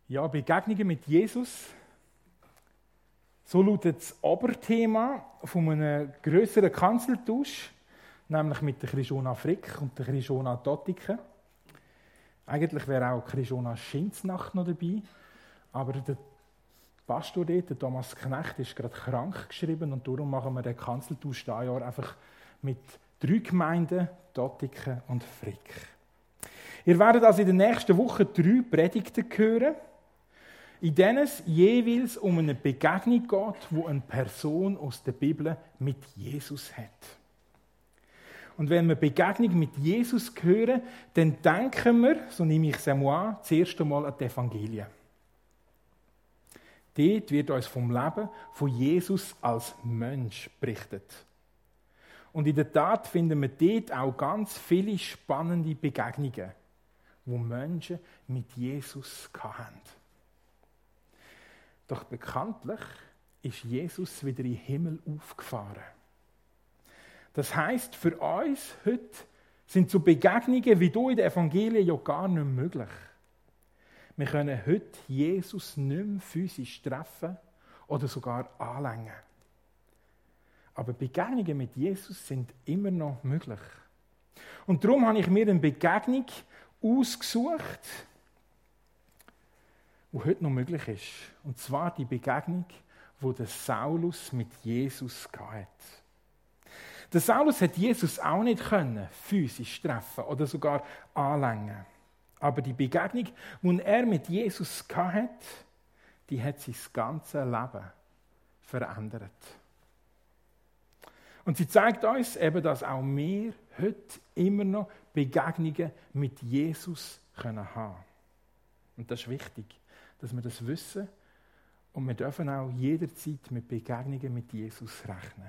Ja, Begegnungen mit Jesus. So lautet das Oberthema von einem grösseren Kanzeltausch, nämlich mit der Chrisona Frick und der Chrisona Dottiken. Eigentlich wäre auch Chrisona Schinznach noch dabei, aber der Pastor dort, der Thomas Knecht, ist gerade krank geschrieben und darum machen wir den Kanzeltausch dieses Jahr einfach mit 3 Gemeinden, Dottiken und Frick. Ihr werdet also in den nächsten Wochen 3 Predigten hören, in denen es jeweils um eine Begegnung geht, die eine Person aus der Bibel mit Jesus hat. Und wenn wir Begegnung mit Jesus hören, dann denken wir, so nehme ich es einmal an, zuerst einmal an die Evangelien. Dort wird uns vom Leben von Jesus als Mensch berichtet. Und in der Tat finden wir dort auch ganz viele spannende Begegnungen, wo Menschen mit Jesus hatten. Doch bekanntlich ist Jesus wieder in den Himmel aufgefahren. Das heisst, für uns heute sind so Begegnungen wie hier in den Evangelien ja gar nicht möglich. Wir können heute Jesus nicht mehr physisch treffen oder sogar anlängen. Aber Begegnungen mit Jesus sind immer noch möglich. Und darum habe ich mir eine Begegnung ausgesucht, die heute noch möglich ist. Und zwar die Begegnung, die der Saulus mit Jesus hatte. Der Saulus hat Jesus auch nicht physisch treffen oder sogar anlängen. Aber die Begegnung, die er mit Jesus hatte, die hat sein ganzes Leben verändert. Und sie zeigt uns eben, dass auch wir heute immer noch Begegnungen mit Jesus haben können. Und das ist wichtig, dass wir das wissen. Und wir dürfen auch jederzeit mit Begegnungen mit Jesus rechnen.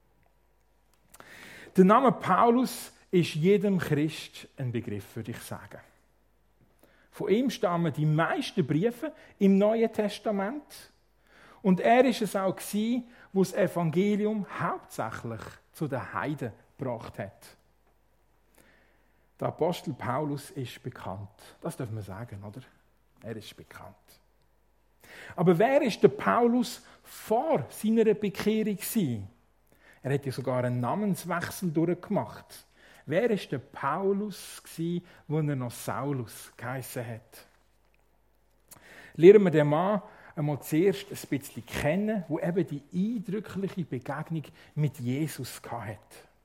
Der Name Paulus ist jedem Christ ein Begriff, würde ich sagen. Von ihm stammen die meisten Briefe im Neuen Testament. Und er war es auch, der das Evangelium hauptsächlich zu den Heiden gebracht hat. Der Apostel Paulus ist bekannt. Das dürfen wir sagen, oder? Er ist bekannt. Aber wer ist der Paulus vor seiner Bekehrung? Er hat ja sogar einen Namenswechsel durchgemacht. Wer war der Paulus, wo er noch Saulus geheissen hat? Lernen wir den Mann einmal zuerst ein bisschen kennen, wo eben die eindrückliche Begegnung mit Jesus hatte.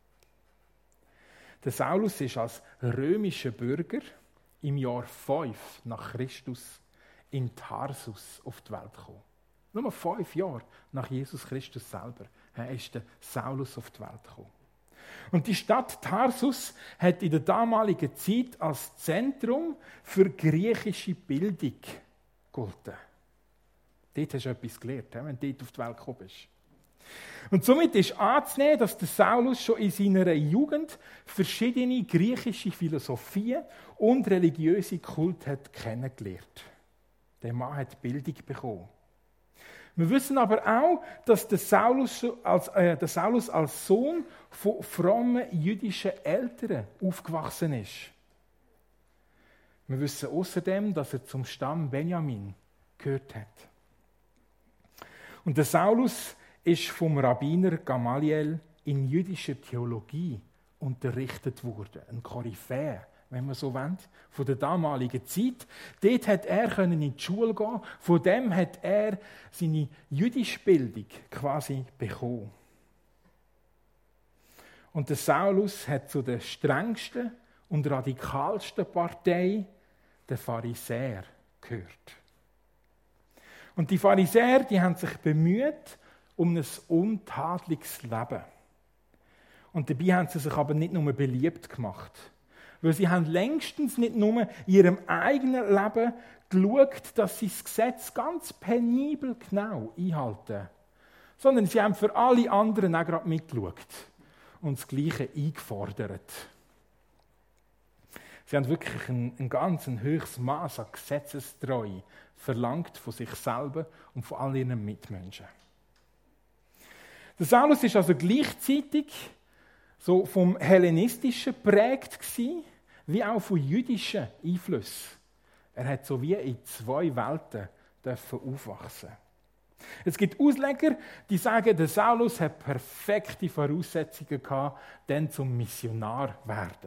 Der Saulus ist als römischer Bürger im Jahr 5 nach Christus in Tarsus auf die Welt gekommen. Nur 5 Jahre nach Jesus Christus selber ist der Saulus auf die Welt gekommen. Und die Stadt Tarsus hat in der damaligen Zeit als Zentrum für griechische Bildung gegolten. Dort hast du etwas gelernt, wenn du dort auf die Welt gekommen bist. Und somit ist anzunehmen, dass der Saulus schon in seiner Jugend verschiedene griechische Philosophien und religiöse Kulte hat kennengelernt. Der Mann hat Bildung bekommen. Wir wissen aber auch, dass der Saulus als Sohn von frommen jüdischen Eltern aufgewachsen ist. Wir wissen außerdem, dass er zum Stamm Benjamin gehört hat. Und der Saulus ist vom Rabbiner Gamaliel in jüdischer Theologie unterrichtet worden, ein Koryphäe, wenn man so will, von der damaligen Zeit. Dort hat er in die Schule gehen, von dem hat er seine jüdische Bildung quasi bekommen. Und der Saulus hat zu der strengsten und radikalsten Partei, der Pharisäer, gehört. Und die Pharisäer, die haben sich bemüht um ein untadeliges Leben. Und dabei haben sie sich aber nicht nur beliebt gemacht. Weil sie haben längstens nicht nur in ihrem eigenen Leben geschaut, dass sie das Gesetz ganz penibel genau einhalten. Sondern sie haben für alle anderen auch gerade mitgeschaut und das Gleiche eingefordert. Sie haben wirklich ein ganz höchstes Maß an Gesetzestreue verlangt von sich selber und von all ihren Mitmenschen. Der Saulus ist also gleichzeitig so vom Hellenistischen geprägt gewesen, wie auch von jüdischen Einflüssen. Er hat so wie in zwei Welten aufwachsen. Es gibt Ausleger, die sagen, der Saulus hat perfekte Voraussetzungen gehabt, dann zum Missionar zu werden.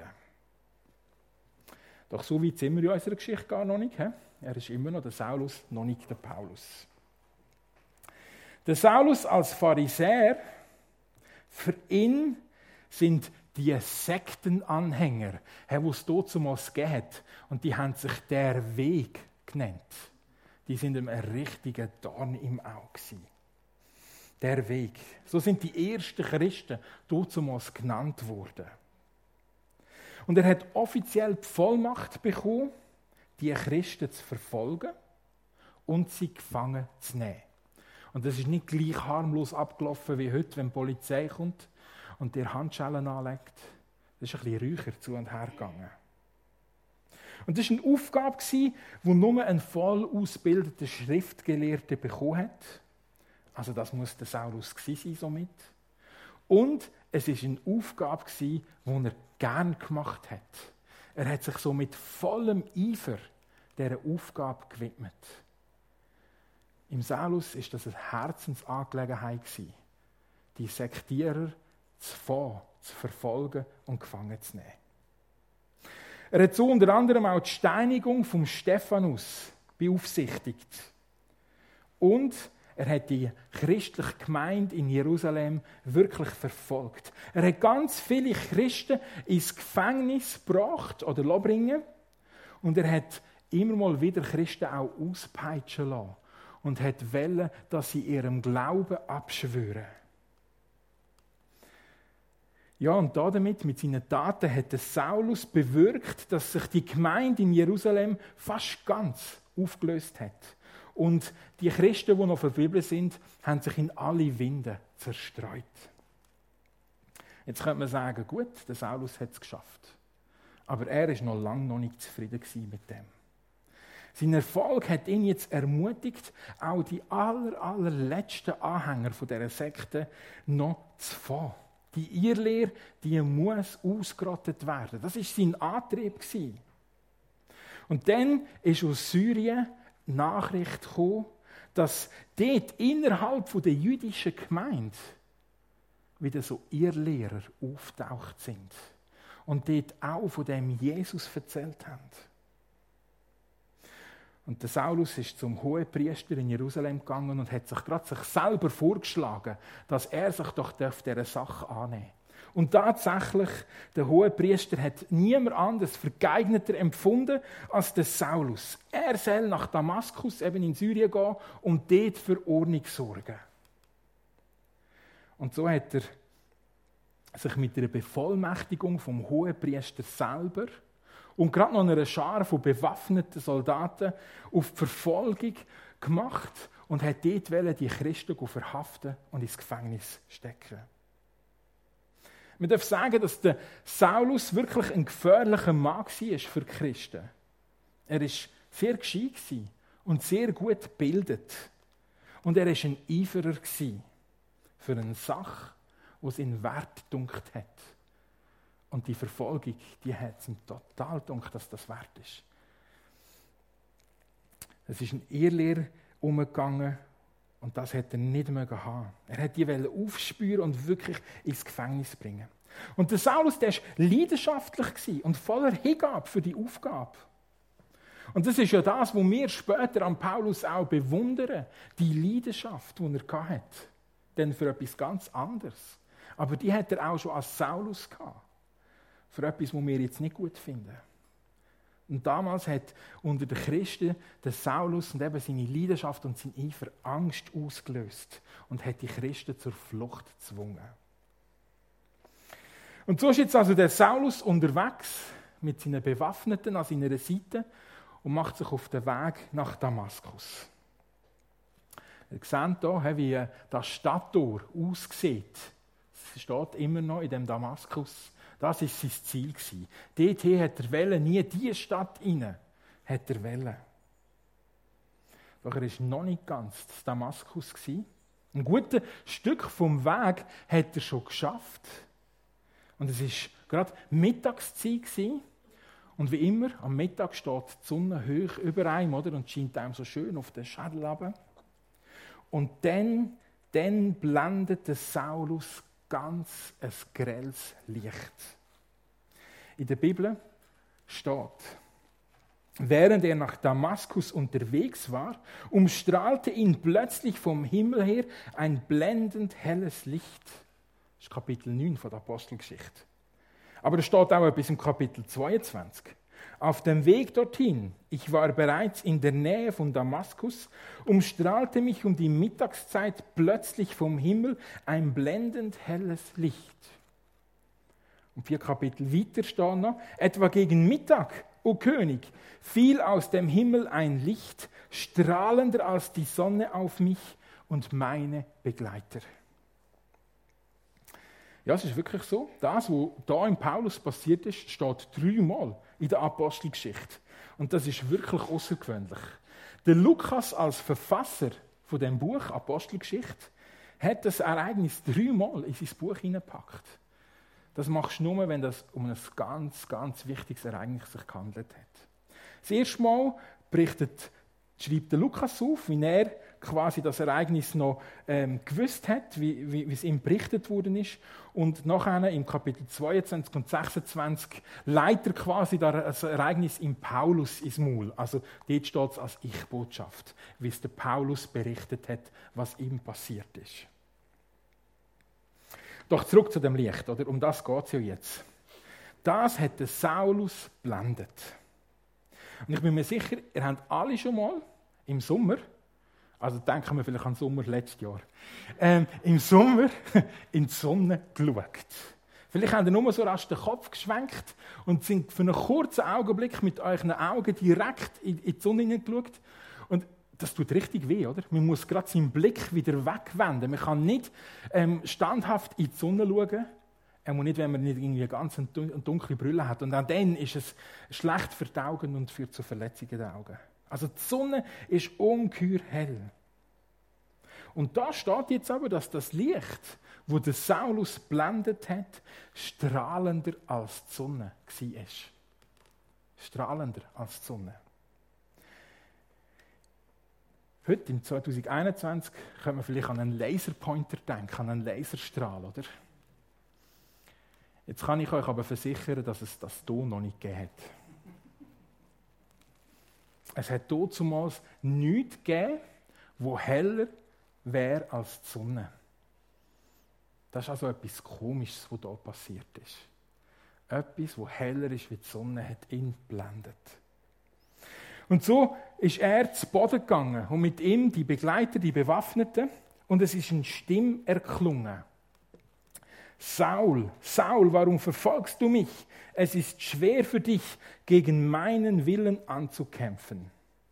Doch so weit sind wir in unserer Geschichte gar noch nicht. Er ist immer noch der Saulus, noch nicht der Paulus. Der Saulus als Pharisäer, für ihn sind die Sektenanhänger, die es damals gegeben hat, und die haben sich «der Weg» genannt. Die sind ihm ein richtiger Dorn im Auge. Der Weg. So sind die ersten Christen damals genannt worden. Und er hat offiziell die Vollmacht bekommen, die Christen zu verfolgen und sie gefangen zu nehmen. Und das ist nicht gleich harmlos abgelaufen wie heute, wenn die Polizei kommt und dir Handschellen anlegt. Das ist ein bisschen räucher zu und her gegangen. Und das war eine Aufgabe, die nur ein voll ausgebildeter Schriftgelehrter bekommen hat. Also das muss der Saulus sein, somit. Und es war eine Aufgabe, die er gern gemacht hat. Er hat sich so mit vollem Eifer dieser Aufgabe gewidmet. Im Saulus war das eine Herzensangelegenheit, die Sektierer zu verfolgen und gefangen zu nehmen. Er hat so unter anderem auch die Steinigung vom Stephanus beaufsichtigt. Und er hat die christliche Gemeinde in Jerusalem wirklich verfolgt. Er hat ganz viele Christen ins Gefängnis gebracht oder bringen. Und er hat immer mal wieder Christen auch auspeitschen lassen. Und hat wollen, dass sie ihrem Glauben abschwören. Ja, und damit, mit seinen Taten, hat der Saulus bewirkt, dass sich die Gemeinde in Jerusalem fast ganz aufgelöst hat. Und die Christen, die noch verblieben sind, haben sich in alle Winde zerstreut. Jetzt könnte man sagen, gut, der Saulus hat es geschafft. Aber er war noch lange noch nicht zufrieden mit dem. Sein Erfolg hat ihn jetzt ermutigt, auch die allerletzten Anhänger dieser Sekte noch zu fahren. Die Irrlehre, die muss ausgerottet werden. Das war sein Antrieb. Und dann ist aus Syrien die Nachricht gekommen, dass dort innerhalb der jüdischen Gemeinde wieder so Irrlehrer auftaucht sind. Und dort auch von dem Jesus erzählt haben. Und der Saulus ist zum Hohepriester in Jerusalem gegangen und hat sich gerade sich selber vorgeschlagen, dass er sich doch dieser Sache annehmen darf. Und tatsächlich, der Hohepriester hat niemand anderes für geeigneter empfunden als der Saulus. Er soll nach Damaskus, eben in Syrien, gehen und dort für Ordnung sorgen. Und so hat er sich mit einer Bevollmächtigung vom Hohepriester selber und gerade noch einer Schar von bewaffneten Soldaten auf die Verfolgung gemacht und hat dort die Christen verhaften und ins Gefängnis stecken. Man darf sagen, dass der Saulus wirklich ein gefährlicher Mann war für die Christen. Er war sehr gescheit und sehr gut gebildet. Und er war ein Eiferer für eine Sache, die es ihn wert gedunkt hat. Und die Verfolgung, die hat es ihm total gedacht, dass das wert ist. Es ist ein Irrlehrer umgegangen und das hätte er nicht mögen haben. Er hätte die aufspüren und wirklich ins Gefängnis bringen. Und der Saulus, der war leidenschaftlich und voller Hingabe für die Aufgabe. Und das ist ja das, was wir später an Paulus auch bewundern, die Leidenschaft, die er hatte. Denn für etwas ganz anderes. Aber die hat er auch schon als Saulus gehabt. Für etwas, was wir jetzt nicht gut finden. Und damals hat unter den Christen der Saulus und eben seine Leidenschaft und sein Eifer Angst ausgelöst und hat die Christen zur Flucht gezwungen. Und so ist jetzt also der Saulus unterwegs mit seinen Bewaffneten an seiner Seite und macht sich auf den Weg nach Damaskus. Ihr seht hier, wie das Stadttor aussieht. Es steht immer noch in dem Damaskus. Das war sein Ziel. Dorthin hat er wollen, nie in diese Stadt rein. Hat er wollen. Doch er war noch nicht ganz in Damaskus. Ein gutes Stück vom Weg hat er schon geschafft. Und es war gerade Mittagszeit. Und wie immer, am Mittag steht die Sonne hoch über einem, oder? Und scheint einem so schön auf den Schädel runter. Und dann blendet der Saulus ganz ein grelles Licht. In der Bibel steht, während er nach Damaskus unterwegs war, umstrahlte ihn plötzlich vom Himmel her ein blendend helles Licht. Das ist Kapitel 9 von der Apostelgeschichte. Aber es steht auch etwas im Kapitel 22. Auf dem Weg dorthin, ich war bereits in der Nähe von Damaskus, umstrahlte mich um die Mittagszeit plötzlich vom Himmel ein blendend helles Licht. Und 4 Kapitel weiter steht noch, etwa gegen Mittag, o König, fiel aus dem Himmel ein Licht, strahlender als die Sonne auf mich und meine Begleiter. Ja, es ist wirklich so. Das, was da im Paulus passiert ist, steht 3-mal in der Apostelgeschichte. Und das ist wirklich außergewöhnlich. Der Lukas als Verfasser von dem Buch Apostelgeschichte hat das Ereignis 3-mal in sein Buch hineingepackt. Das machst du nur, wenn es um ein ganz, ganz wichtiges Ereignis sich gehandelt hat. Das erste Mal schreibt der Lukas auf, wie er quasi das Ereignis noch gewusst hat, wie es ihm berichtet worden ist. Und nachher im Kapitel 22 und 26 leitet er quasi das Ereignis im Paulus ins Maul. Also dort steht es als Ich-Botschaft, wie es der Paulus berichtet hat, was ihm passiert ist. Doch zurück zu dem Licht, oder? Um das geht es ja jetzt. Das hat der Saulus blendet. Und ich bin mir sicher, ihr habt alle schon mal im Sommer, also denken wir vielleicht an den Sommer letztes Jahr, im Sommer in die Sonne geschaut. Vielleicht habt ihr nur so rasch den Kopf geschwenkt und sind für einen kurzen Augenblick mit euren Augen direkt in die Sonne hineingeschaut. Und das tut richtig weh, oder? Man muss gerade seinen Blick wieder wegwenden. Man kann nicht standhaft in die Sonne schauen. Und nicht, wenn man nicht irgendwie eine ganz dunkle Brille hat. Und auch dann ist es schlecht für die Augen und führt zu Verletzungen der Augen. Also die Sonne ist ungeheuer hell. Und da steht jetzt aber, dass das Licht, das der Saulus blendet hat, strahlender als die Sonne war. Strahlender als die Sonne. Heute, im 2021, können wir vielleicht an einen Laserpointer denken, an einen Laserstrahl, oder? Jetzt kann ich euch aber versichern, dass es das hier noch nicht gegeben hat. Es hat damals nichts gegeben, das heller wäre als die Sonne. Das ist also etwas Komisches, was hier passiert ist. Etwas, das heller ist wie die Sonne, hat ihn geblendet. Und so ist er zu Boden gegangen und mit ihm die Begleiter, die Bewaffneten, und es ist eine Stimme erklungen. Saul, Saul, warum verfolgst du mich? Es ist schwer für dich, gegen meinen Willen anzukämpfen.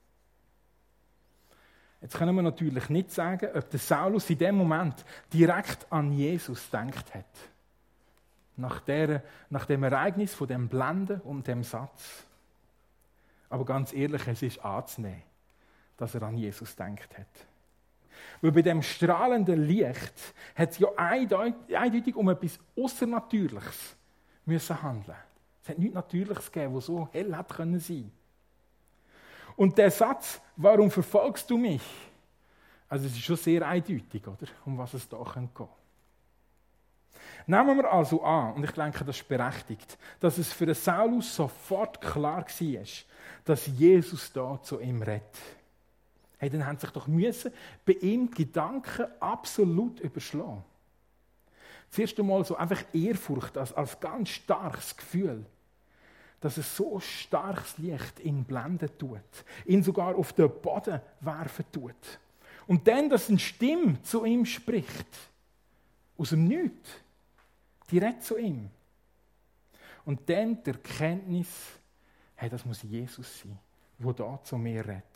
Jetzt können wir natürlich nicht sagen, ob der Saulus in dem Moment direkt an Jesus gedacht hat. Nach dem Ereignis von dem Blenden und dem Satz. Aber ganz ehrlich, es ist anzunehmen, dass er an Jesus gedacht hat. Weil bei dem strahlenden Licht hat es ja eindeutig um etwas Außernatürliches müssen handeln. Es hat nichts Natürliches gegeben, das so hell hätte sein können. Und der Satz, warum verfolgst du mich? Also es ist schon sehr eindeutig, oder? Um was es da gehen kann. Nehmen wir also an, und ich denke, das ist berechtigt, dass es für den Saulus sofort klar war, dass Jesus da zu ihm redet. Hey, dann haben sich doch bei ihm die Gedanken absolut überschlagen. Zuerst einmal so einfach Ehrfurcht als ganz starkes Gefühl, dass es so starkes Licht ihn blenden tut, ihn sogar auf den Boden werfen tut. Und dann, dass eine Stimme zu ihm spricht, aus dem Nichts, direkt zu ihm. Und dann die Erkenntnis, hey, das muss Jesus sein, der da zu mir redet.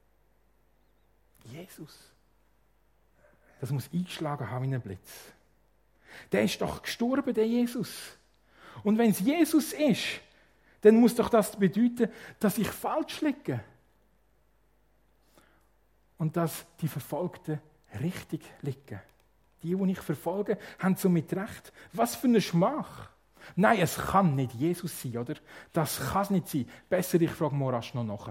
Jesus. Das muss eingeschlagen haben wie ein Blitz. Der ist doch gestorben, der Jesus. Und wenn es Jesus ist, dann muss doch das bedeuten, dass ich falsch liege. Und dass die Verfolgten richtig liegen. Die ich verfolge, haben somit recht. Was für ein Schmach. Nein, es kann nicht Jesus sein, oder? Das kann es nicht sein. Besser, ich frage mal rasch noch nach.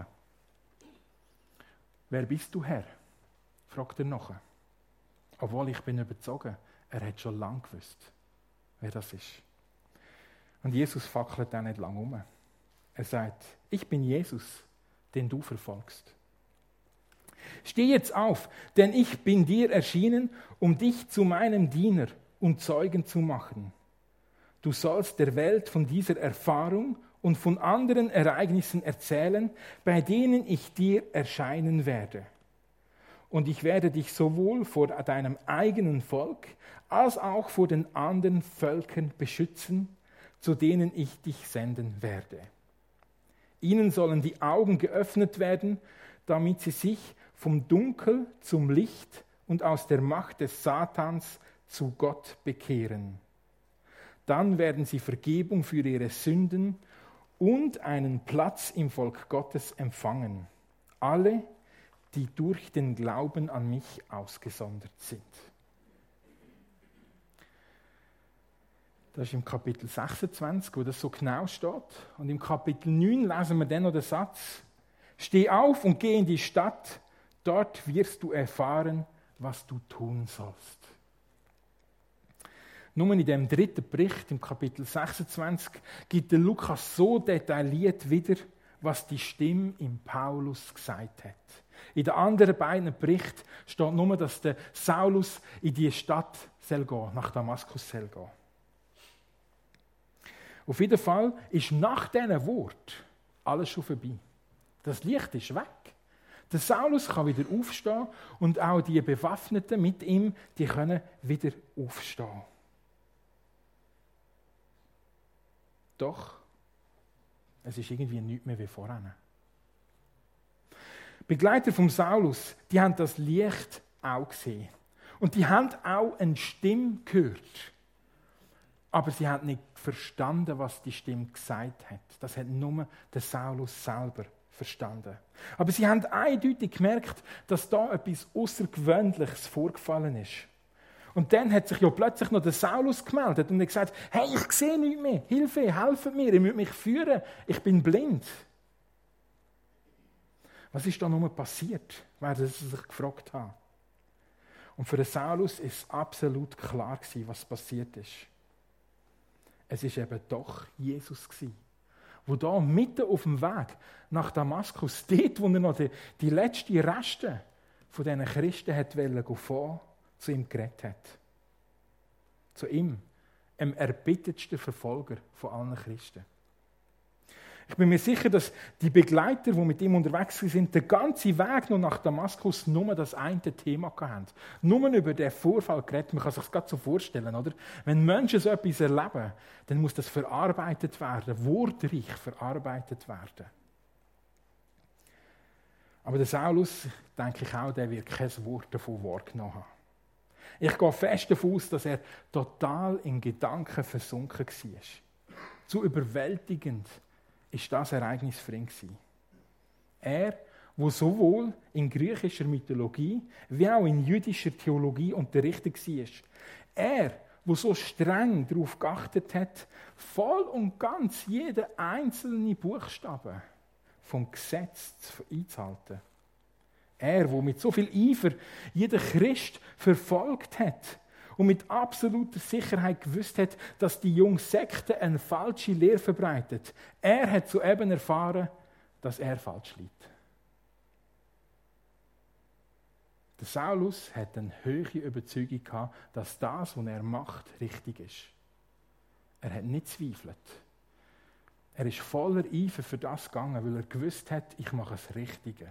Wer bist du, Herr? Fragt er nach. Obwohl ich bin überzeugt, er hat schon lange gewusst, wer das ist. Und Jesus fackelt auch nicht lange um. Er sagt, ich bin Jesus, den du verfolgst. Steh jetzt auf, denn ich bin dir erschienen, um dich zu meinem Diener und Zeugen zu machen. Du sollst der Welt von dieser Erfahrung und von anderen Ereignissen erzählen, bei denen ich dir erscheinen werde. Und ich werde dich sowohl vor deinem eigenen Volk als auch vor den anderen Völkern beschützen, zu denen ich dich senden werde. Ihnen sollen die Augen geöffnet werden, damit sie sich vom Dunkel zum Licht und aus der Macht des Satans zu Gott bekehren. Dann werden sie Vergebung für ihre Sünden und einen Platz im Volk Gottes empfangen. Alle, die durch den Glauben an mich ausgesondert sind. Das ist im Kapitel 26, wo das so genau steht. Und im Kapitel 9 lesen wir dann noch den Satz: Steh auf und geh in die Stadt, dort wirst du erfahren, was du tun sollst. Nur in dem dritten Bericht, im Kapitel 26, gibt der Lukas so detailliert wieder, was die Stimme im Paulus gesagt hat. In den anderen beiden Berichten steht nur, dass der Saulus in die Stadt soll gehen, nach Damaskus soll gehen. Auf jeden Fall ist nach diesen Worten alles schon vorbei. Das Licht ist weg. Der Saulus kann wieder aufstehen und auch die Bewaffneten mit ihm, die können wieder aufstehen. Doch, es ist irgendwie nichts mehr wie vorher. Begleiter vom Saulus, die haben das Licht auch gesehen. Und die haben auch eine Stimme gehört. Aber sie haben nicht verstanden, was die Stimme gesagt hat. Das hat nur der Saulus selber verstanden. Aber sie haben eindeutig gemerkt, dass da etwas Außergewöhnliches vorgefallen ist. Und dann hat sich ja plötzlich noch der Saulus gemeldet und hat gesagt, hey, ich sehe nichts mehr, Hilfe, helft mir, ihr müsst mich führen, ich bin blind. Was ist da nun passiert, werden sie sich gefragt haben. Und für den Saulus ist absolut klar gewesen, was passiert ist. Es ist eben doch Jesus gewesen, wo da mitten auf dem Weg nach Damaskus, dort, wo er noch die letzten Reste von diesen Christen hat fahren, zu ihm geredet hat. Zu ihm, dem erbittertsten Verfolger von allen Christen. Ich bin mir sicher, dass die Begleiter, die mit ihm unterwegs sind, den ganzen Weg noch nach Damaskus nur das eine Thema hatten. Nur über den Vorfall geredet. Man kann sich das gerade so vorstellen, oder? Wenn Menschen so etwas erleben, dann muss das verarbeitet werden, wortreich verarbeitet werden. Aber der Saulus, denke ich auch, der wird kein Wort davon wahrgenommen haben. Ich gehe fest davon aus, dass er total in Gedanken versunken war. Zu überwältigend ist das Ereignis für ihn gewesen. Er, der sowohl in griechischer Mythologie wie auch in jüdischer Theologie unterrichtet war. Er, der so streng darauf geachtet hat, voll und ganz jeden einzelnen Buchstaben vom Gesetz einzuhalten. Er, der mit so viel Eifer jeden Christ verfolgt hat und mit absoluter Sicherheit gewusst hat, dass die junge Sekte eine falsche Lehre verbreitet. Er hat soeben erfahren, dass er falsch liegt. Der Saulus hat eine hohe Überzeugung gehabt, dass das, was er macht, richtig ist. Er hat nicht zweifelt. Er ist voller Eifer für das gegangen, weil er gewusst hat, ich mache das Richtige.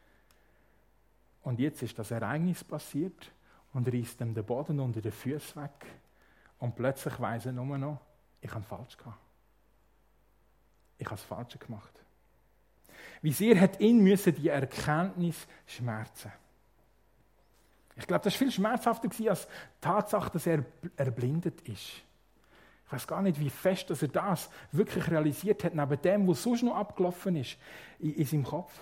Und jetzt ist das Ereignis passiert und reißt ihm den Boden unter den Füßen weg. Und plötzlich weiss er nur noch, ich habe falsch gehabt. Ich habe das Falsche gemacht. Wie sehr hat ihn die Erkenntnis schmerzen. Ich glaube, das war viel schmerzhafter als die Tatsache, dass er erblindet ist. Ich weiß gar nicht, wie fest dass er das wirklich realisiert hat, neben dem, was sonst noch abgelaufen ist in seinem Kopf.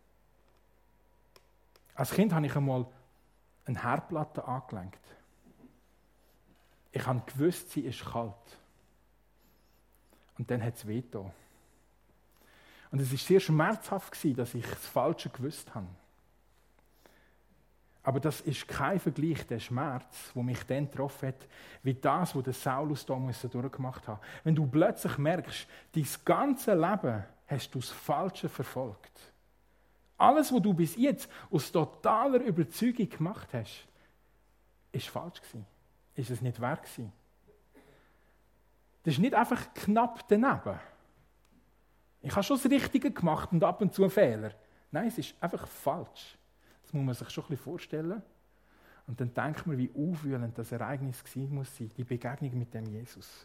Als Kind habe ich einmal eine Herdplatte angelenkt. Ich habe gewusst, sie ist kalt. Und dann hat es wehgetan. Und es war sehr schmerzhaft, dass ich das Falsche gewusst habe. Aber das ist kein Vergleich, der Schmerz, der mich dann getroffen hat, wie das, was der Saulus damals durchgemacht hat. Wenn du plötzlich merkst, dein ganze Leben hast du das Falsche verfolgt. Alles, was du bis jetzt aus totaler Überzeugung gemacht hast, ist falsch gewesen. Ist es nicht wahr gewesen. Das ist nicht einfach knapp daneben. Ich habe schon das Richtige gemacht und ab und zu einen Fehler. Nein, es ist einfach falsch. Das muss man sich schon ein bisschen vorstellen. Und dann denkt man, wie aufwühlend das Ereignis gewesen muss sein, die Begegnung mit dem Jesus.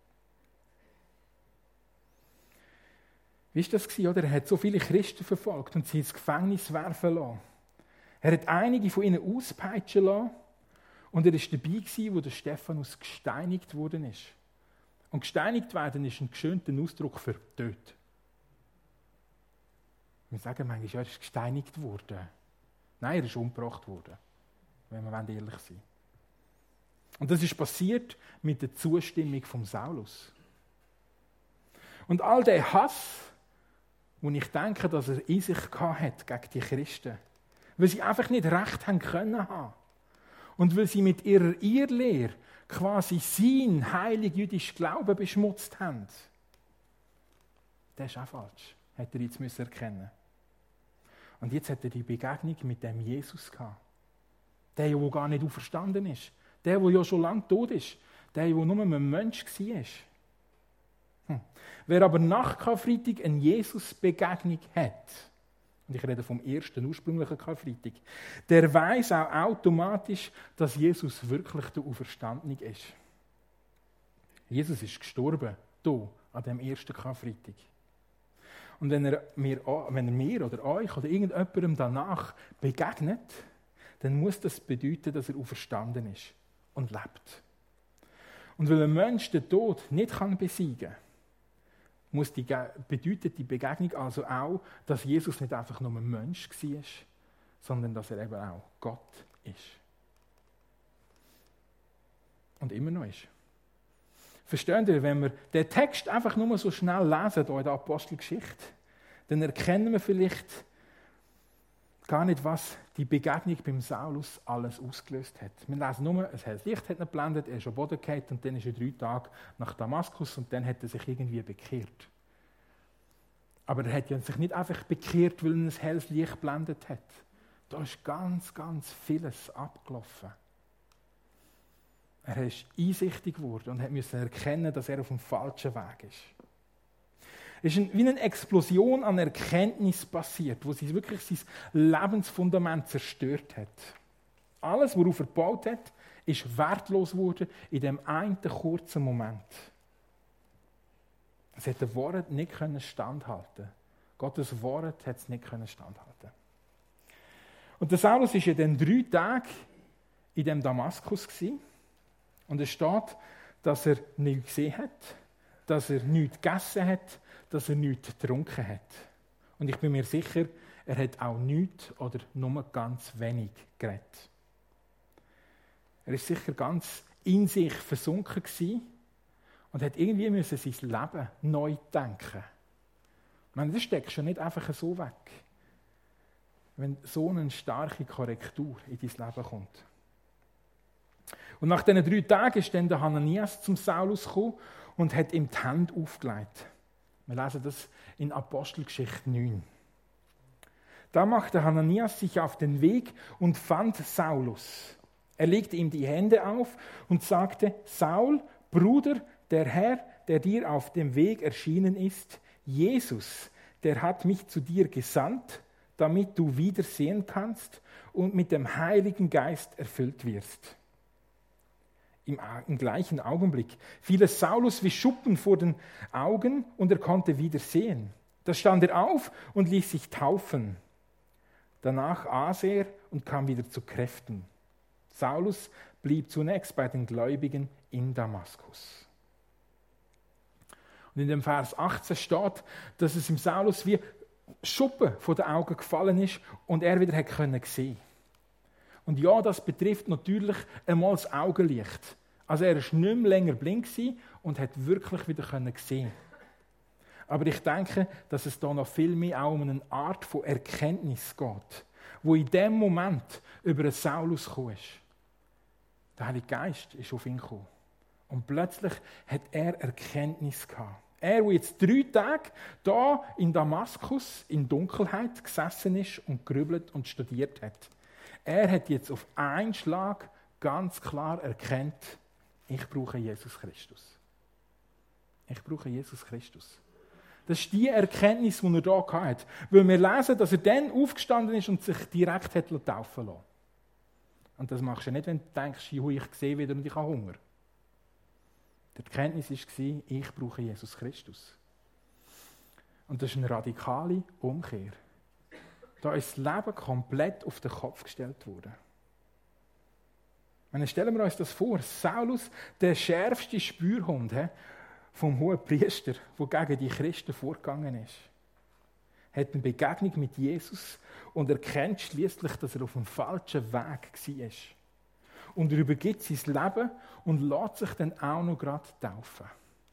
Wie war das gewesen, oder? Er hat so viele Christen verfolgt und sie ins Gefängnis werfen lassen. Er hat einige von ihnen auspeitschen lassen. Und er war dabei gewesen, wo der Stephanus gesteinigt worden ist. Und gesteinigt werden ist ein geschönter Ausdruck für Tod. Wir sagen manchmal, ja, er ist gesteinigt worden. Nein, er ist umgebracht worden, wenn wir ehrlich sein wollen. Und das ist passiert mit der Zustimmung von Saulus. Und all der Hass, den ich denke, dass er in sich hatte gegen die Christen, weil sie einfach nicht recht haben können haben. Und weil sie mit ihrer Irrlehre quasi sein heilig jüdischen Glauben beschmutzt haben. Das ist auch falsch, hätte er jetzt erkennen müssen. Und jetzt hat er die Begegnung mit dem Jesus gehabt. Der gar nicht auferstanden ist. Der ja schon lange tot ist. Der nur ein Mensch war. Wer aber nach Karfreitag eine Jesus-Begegnung hat, und ich rede vom ersten ursprünglichen Karfreitag, der weiß auch automatisch, dass Jesus wirklich der Auferstandene ist. Jesus ist gestorben, hier, an dem ersten Karfreitag. Und wenn er mir oder euch oder irgendjemandem danach begegnet, dann muss das bedeuten, dass er auferstanden ist und lebt. Und weil ein Mensch den Tod nicht besiegen kann, bedeutet die Begegnung also auch, dass Jesus nicht einfach nur ein Mensch war, sondern dass er eben auch Gott ist. Und immer noch ist. Versteht ihr, wenn wir den Text einfach nur so schnell lesen, hier in der Apostelgeschichte, dann erkennen wir vielleicht gar nicht, was die Begegnung beim Saulus alles ausgelöst hat. Wir lesen nur, ein helles Licht hat ihn geblendet, er ist am Boden gefallen und dann ist er 3 Tage nach Damaskus und dann hat er sich irgendwie bekehrt. Aber er hat ja sich nicht einfach bekehrt, weil er ein helles Licht geblendet hat. Da ist ganz, ganz vieles abgelaufen. Er ist einsichtig geworden und musste erkennen, dass er auf dem falschen Weg ist. Es ist wie eine Explosion an Erkenntnis passiert, wo sie wirklich sein Lebensfundament zerstört hat. Alles, worauf er gebaut hat, ist wertlos geworden in dem einen kurzen Moment. Es hat das Wort nicht standhalten. Gottes Wort hat es nicht standhalten. Und der Saulus war ja dann 3 Tage in dem Damaskus gewesen. Und es steht, dass er nichts gesehen hat, dass er nichts gegessen hat, dass er nichts getrunken hat. Und ich bin mir sicher, er hat auch nichts oder nur ganz wenig geredet. Er ist sicher ganz in sich versunken gewesen und hat irgendwie müssen sein Leben neu denken. Ich meine, das steckt schon nicht einfach so weg, wenn so eine starke Korrektur in dein Leben kommt. Und nach diesen 3 Tagen ist dann der Hananias zum Saulus gekommen und hat ihm die Hände aufgelegt. Wir lesen das in Apostelgeschichte 9. Da machte Hananias sich auf den Weg und fand Saulus. Er legte ihm die Hände auf und sagte: Saul, Bruder, der Herr, der dir auf dem Weg erschienen ist, Jesus, der hat mich zu dir gesandt, damit du wieder sehen kannst und mit dem Heiligen Geist erfüllt wirst. Im gleichen Augenblick fiel es Saulus wie Schuppen vor den Augen und er konnte wieder sehen. Da stand er auf und ließ sich taufen. Danach aß er und kam wieder zu Kräften. Saulus blieb zunächst bei den Gläubigen in Damaskus. Und in dem Vers 18 steht, dass es im Saulus wie Schuppen vor den Augen gefallen ist und er wieder sehen konnte. Und ja, das betrifft natürlich einmal das Augenlicht. Also er war nicht mehr länger blind und hat wirklich wieder sehen. Aber ich denke, dass es da noch viel mehr auch um eine Art von Erkenntnis geht, wo in dem Moment über einen Saulus gekommen ist. Der Heilige Geist ist auf ihn gekommen. Und plötzlich hat er Erkenntnis gehabt. Er, der jetzt 3 Tage da in Damaskus in Dunkelheit gesessen ist und grübelt und studiert hat. Er hat jetzt auf einen Schlag ganz klar erkannt, ich brauche Jesus Christus. Ich brauche Jesus Christus. Das ist die Erkenntnis, die er da hatte. Weil wir lesen, dass er dann aufgestanden ist und sich direkt hat taufen lassen. Und das machst du nicht, wenn du denkst, ich sehe wieder und ich habe Hunger. Die Erkenntnis war, ich brauche Jesus Christus. Und das ist eine radikale Umkehr. Da ist das Leben komplett auf den Kopf gestellt worden. Stellen wir uns das vor, Saulus, der schärfste Spürhund vom Hohenpriester, der gegen die Christen vorgegangen ist, hat eine Begegnung mit Jesus und erkennt schließlich, dass er auf dem falschen Weg war. Und er übergibt sein Leben und lässt sich dann auch noch gerade taufen.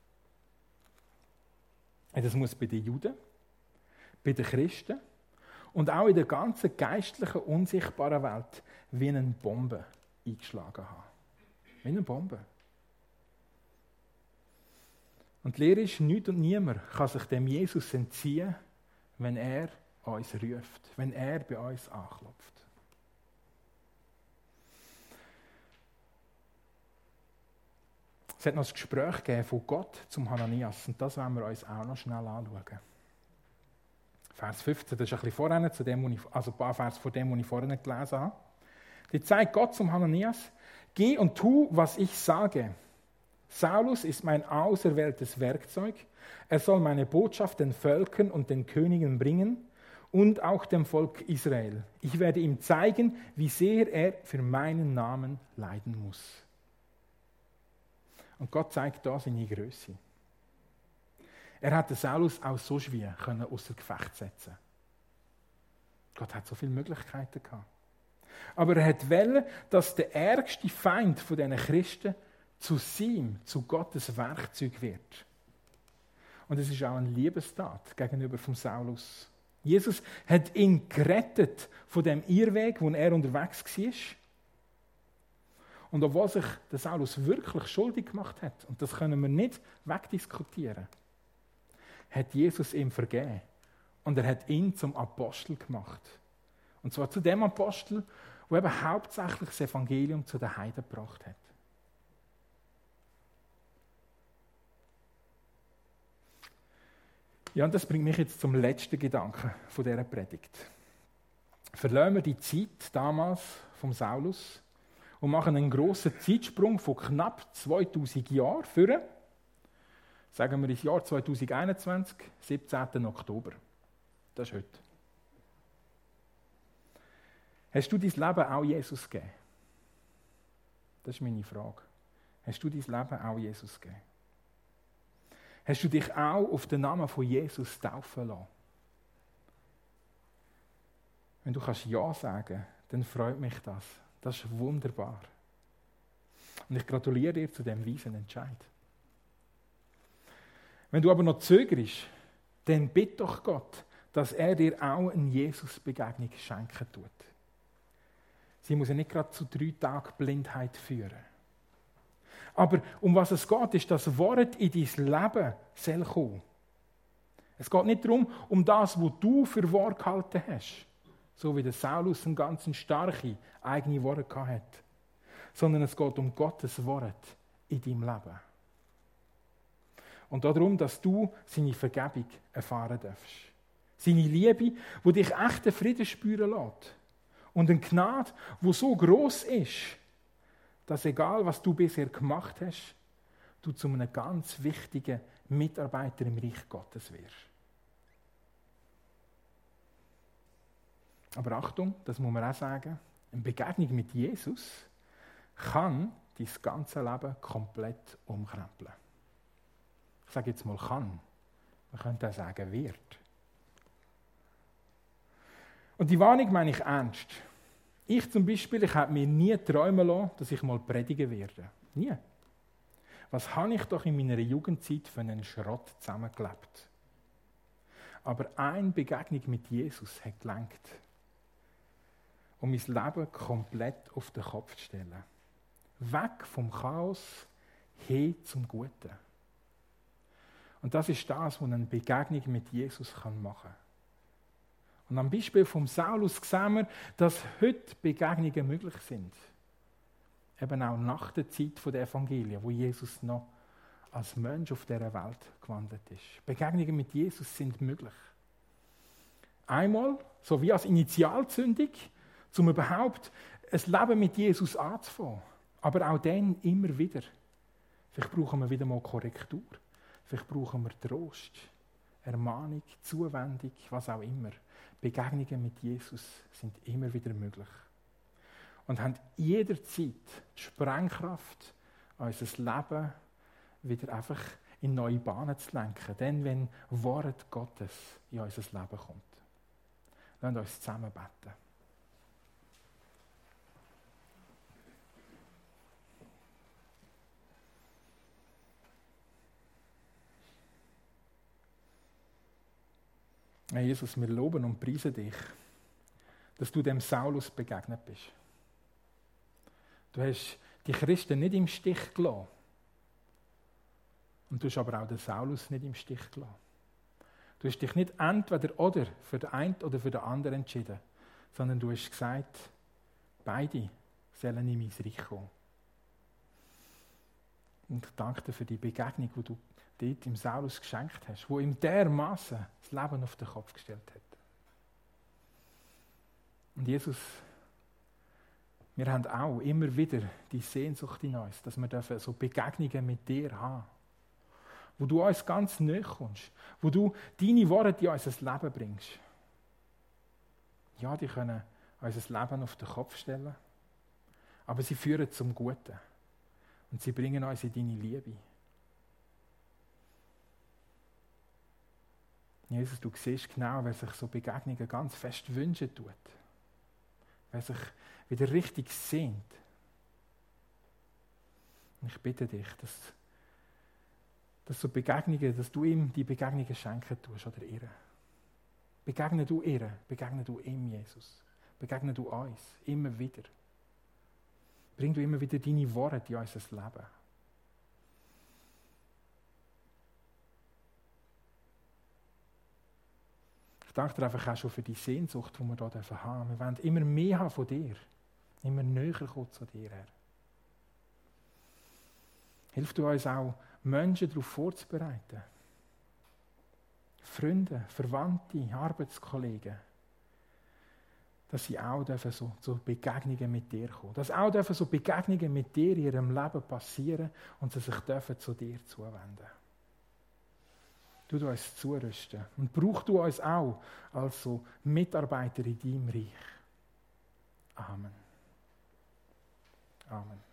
Das muss bei den Juden, bei den Christen und auch in der ganzen geistlichen, unsichtbaren Welt wie eine Bombe eingeschlagen haben. Wie eine Bombe. Und die Lehre ist, nichts und niemand kann sich dem Jesus entziehen, wenn er uns ruft, wenn er bei uns anklopft. Es hat noch ein Gespräch gegeben von Gott zum Hananias und das wollen wir uns auch noch schnell anschauen. Vers 15, das ist ein bisschen vorher, zu dem, also ein paar Vers von dem, was ich vorhin gelesen habe. Die zeigt Gott zum Hananias, geh und tu, was ich sage. Saulus ist mein auserwähltes Werkzeug. Er soll meine Botschaft den Völkern und den Königen bringen und auch dem Volk Israel. Ich werde ihm zeigen, wie sehr er für meinen Namen leiden muss. Und Gott zeigt da seine Größe. Er hat den Saulus auch so schwer außer Gefecht setzen. Gott hat so viele Möglichkeiten gehabt. Aber er wollte, dass der ärgste Feind von diesen Christen zu Gottes Werkzeug wird. Und es ist auch eine Liebestat gegenüber vom Saulus. Jesus hat ihn gerettet von dem Irrweg, wo er unterwegs war. Und obwohl sich der Saulus wirklich schuldig gemacht hat, und das können wir nicht wegdiskutieren, hat Jesus ihm vergeben. Und er hat ihn zum Apostel gemacht. Und zwar zu dem Apostel, der eben hauptsächlich das Evangelium zu den Heiden gebracht hat. Ja, und das bringt mich jetzt zum letzten Gedanken von dieser Predigt. Verlassen wir die Zeit damals vom Saulus und machen einen grossen Zeitsprung von knapp 2000 Jahren vor, sagen wir ins Jahr 2021, 17. Oktober. Das ist heute. Hast du dein Leben auch Jesus gegeben? Das ist meine Frage. Hast du dein Leben auch Jesus gegeben? Hast du dich auch auf den Namen von Jesus taufen lassen? Wenn du kannst Ja sagen, dann freut mich das. Das ist wunderbar. Und ich gratuliere dir zu diesem weisen Entscheid. Wenn du aber noch zögerst, dann bitte doch Gott, dass er dir auch eine Jesus-Begegnung schenken tut. Sie muss ja nicht gerade zu 3 Tagen Blindheit führen. Aber um was es geht, ist, dass Wort in dein Leben soll kommen. Es geht nicht darum, um das, was du für wahr gehalten hast, so wie der Saulus eine ganz starke eigene Worte hat, sondern es geht um Gottes Wort in deinem Leben. Und darum, dass du seine Vergebung erfahren darfst. Seine Liebe, die dich echten Frieden spüren lässt. Und eine Gnade, die so gross ist, dass egal, was du bisher gemacht hast, du zu einem ganz wichtigen Mitarbeiter im Reich Gottes wirst. Aber Achtung, das muss man auch sagen, eine Begegnung mit Jesus kann dein ganze Leben komplett umkrempeln. Ich sage jetzt mal kann. Man könnte auch sagen wird. Und die Warnung meine ich ernst. Ich zum Beispiel, ich habe mir nie träumen lassen, dass ich mal predigen werde. Nie. Was habe ich doch in meiner Jugendzeit für einen Schrott zusammengelebt? Aber eine Begegnung mit Jesus hat gelangt, um mein Leben komplett auf den Kopf zu stellen. Weg vom Chaos, hin zum Guten. Und das ist das, was eine Begegnung mit Jesus machen kann. Und am Beispiel von Saulus sehen wir, dass heute Begegnungen möglich sind. Eben auch nach der Zeit der Evangelien, wo Jesus noch als Mensch auf dieser Welt gewandelt ist. Begegnungen mit Jesus sind möglich. Einmal, so wie als Initialzündung, um überhaupt ein Leben mit Jesus anzufangen. Aber auch dann immer wieder. Vielleicht brauchen wir wieder mal Korrektur. Vielleicht brauchen wir Trost, Ermahnung, Zuwendung, was auch immer. Begegnungen mit Jesus sind immer wieder möglich. Und haben jederzeit die Sprengkraft, unser Leben wieder einfach in neue Bahnen zu lenken. Denn wenn Wort Gottes in unser Leben kommt. Lasst uns zusammen beten. Herr Jesus, wir loben und preisen dich, dass du dem Saulus begegnet bist. Du hast die Christen nicht im Stich gelassen. Und du hast aber auch den Saulus nicht im Stich gelassen. Du hast dich nicht entweder oder für den einen oder für den anderen entschieden, sondern du hast gesagt, beide sollen in mein Reich kommen. Und ich danke dir für die Begegnung, die du dort im Saulus geschenkt hast, wo ihm dermaßen das Leben auf den Kopf gestellt hat. Und Jesus, wir haben auch immer wieder die Sehnsucht in uns, dass wir so Begegnungen mit dir haben, wo du uns ganz nahe kommst, wo du deine Worte in unser Leben bringst. Ja, die können unser Leben auf den Kopf stellen, aber sie führen zum Guten und sie bringen uns in deine Liebe. Jesus, du siehst genau, wer sich so Begegnungen ganz fest wünschen tut. Wer sich wieder richtig sehnt. Und ich bitte dich, dass so Begegnungen, dass du ihm die Begegnungen schenken tust oder ihr. Begegne du ihr, begegne du ihm, Jesus. Begegne du uns, immer wieder. Bring du immer wieder deine Worte in unser Leben. Ich danke dir einfach auch schon für die Sehnsucht, die wir hier haben dürfen. Wir wollen immer mehr haben von dir. Immer näher kommen zu dir, Herr. Hilf du uns auch, Menschen darauf vorzubereiten. Freunde, Verwandte, Arbeitskollegen. Dass sie auch so Begegnungen mit dir kommen. Dass auch so Begegnungen mit dir in ihrem Leben passieren und sie sich zu dir zuwenden. Du uns zurüsten und brauch du uns auch als so Mitarbeiter in deinem Reich. Amen. Amen.